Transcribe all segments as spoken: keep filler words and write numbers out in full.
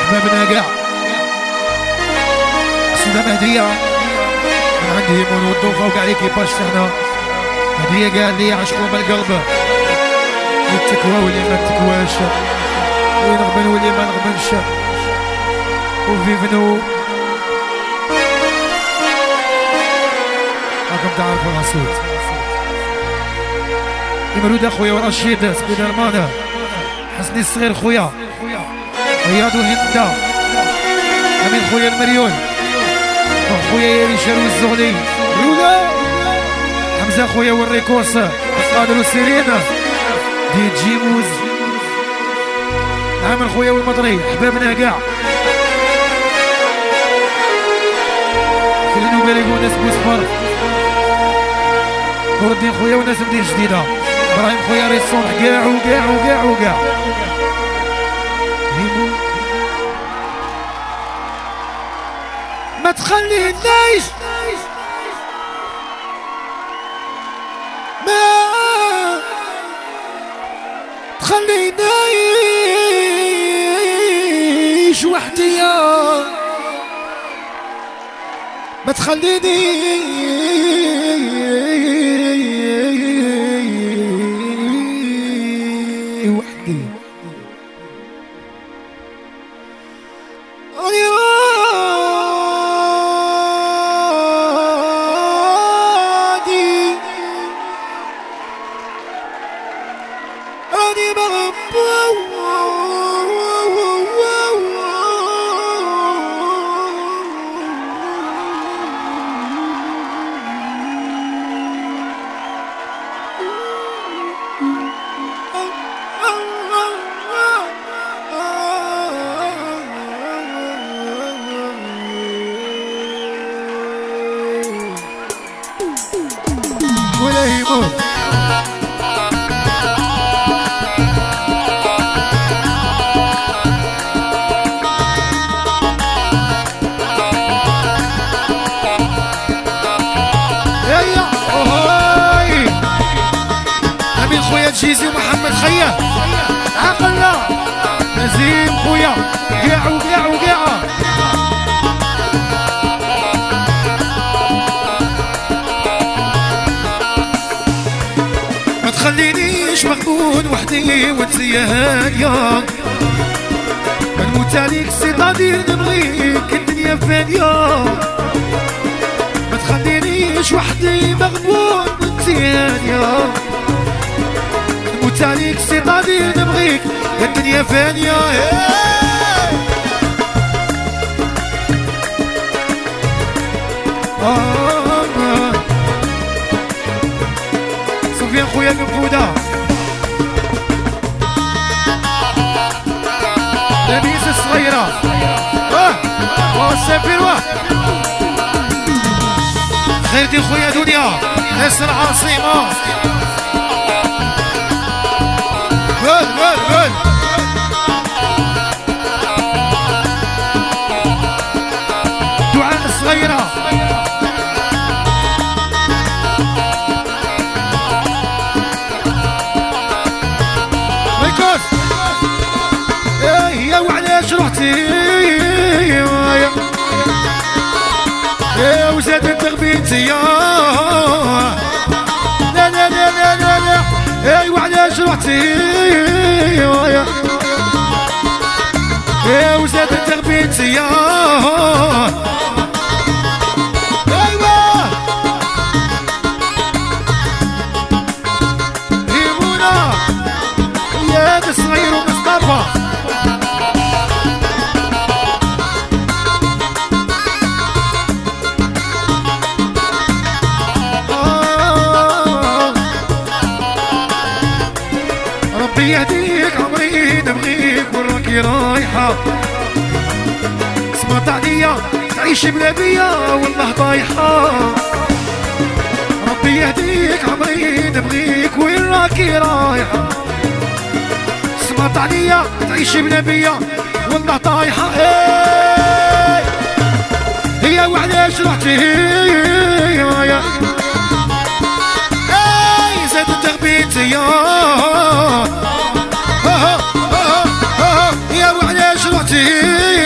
حبابنا كاع سيدة مهدية من عندي من والضوفة وكاع ليكيباج تاعنا. هدية كاع اللي يعشقوا بالقلب، التكوى واللي ما تكواش، ونغبن واللي ما نغبنش، وفيفنو راكم تعرفوا الصوت. نمرود اخويا ورشيد سبيدر مان، حسني الصغير خويا، رياض وهندا، امين خويا المريول، وخويا يريشار والزغلي، رولا حمزه خويا والريكوس، قادر وسيرين، دي جيموز، عامر خويا والمطري، حبابنا كاع. خلينا نباركوا ناس بوسبر، نور الدين خويا وناس مدين جديده، ابراهيم خويا ريسون كاع وكاع وكاع وكاع. ما تخليناش ما تخليناش وحدي، ما تخليني وحدي. أنا راضي أنا مغبوب ولا يموت. يا اوهاي امين خويا تجيزي ومحمد خيا عقلنا نزيم خويا كاع وكاع وكاع. ما تخلينيش مغبون وحدي وتزيان يا نموت عليك سي قادر نبغيك الدنيا فانية. ما تخلينيش وحدي مغبون وتزيان يا نموت عليك سي قادر نبغيك الدنيا فانية. سفيان خويا المفودة، لبيس الصغيرة، واه واه السفير واه خيرتي خويا دنيا، ناصر عاصمة، قول قول قول دعاء الصغيرة، يا وعلاش رحتي يا وزادت تغبيتي يا لا لا لا لا لا لا يا وعلاش رحتي يا وزادت تغبيتي يا ايوا هيمونا يا الصغير ومصطفى يهديك عمري نبغيك وراكي رايحة سمعت عليا تعيش بلا بيا والله طايحة. ربي يهديك عمري نبغيك وين راكي رايحة سمعت عليا تعيش بلا بيا والله طايحة. هي وعلاش رحتي هي زادت تغبيتي يا يا وعلاش رحتي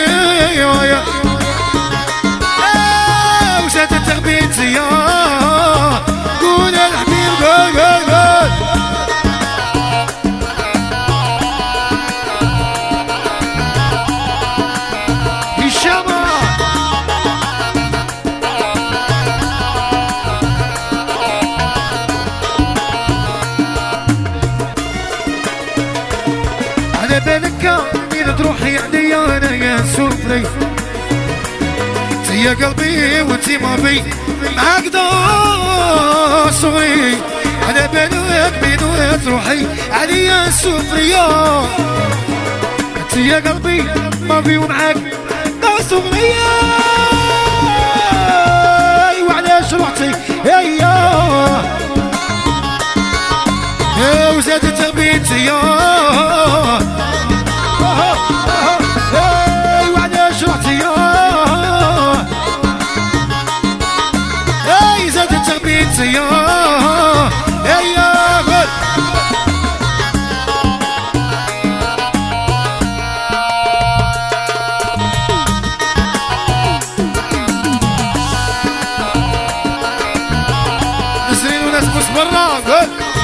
على بالك مين تروحي عليا انا يا سوفري يا قلبي وانتي ما في معاك دار صغير على بالك مين تروحي عليا سوفريا انت يا قلبي ما في ومعاك دار صغير وعلاش رحتي هيا يا وزادت تربيتي يا وعلاش رحتي يا اي زادت تربيتي يا هيا نسرين وناس بس برا قول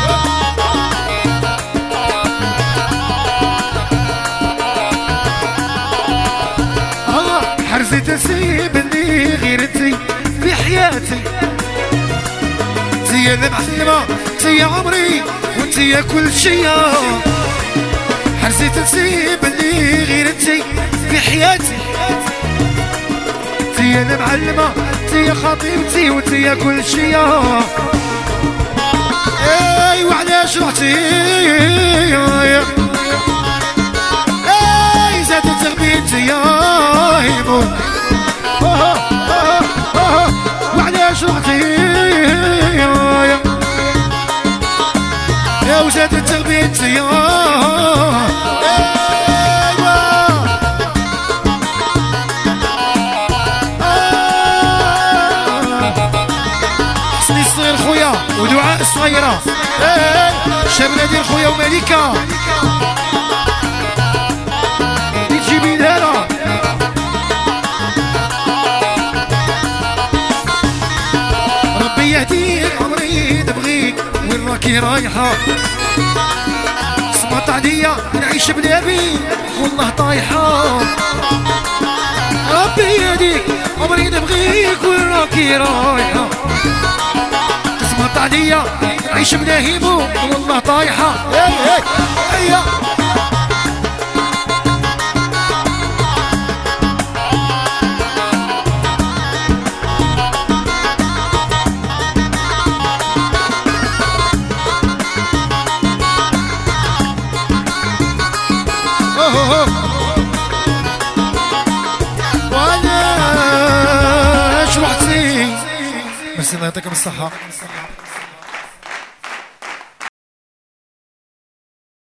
حرزي تسيبني غيرتي في حياتي انتي المعلمة انتي عمري وانتي كل شي حرزي تسيبني غيرتي في حياتي انتي المعلمة انتي خطيبتي وانتي كل شي اي وعلاش رحتي اي زادت تربيتي يا هيمون وعلاش رحتي يا وزادت تربيتي يا حسني الصغير خويا ودعاء الصغيرة شابنا ديال خويا وملكة اللي تجيبي لها ربي يهديك عمري نبغيك وين راكي رايحة صمت عليا نعيش بلا بيك والله طايحة ربي يهديك عمري نبغيك وين راكي رايحة صمت عليا نعيش بلا هيمو والله طايحة هي هي هي وانا اش رحتي؟ بس الله يعطيكم الصحة.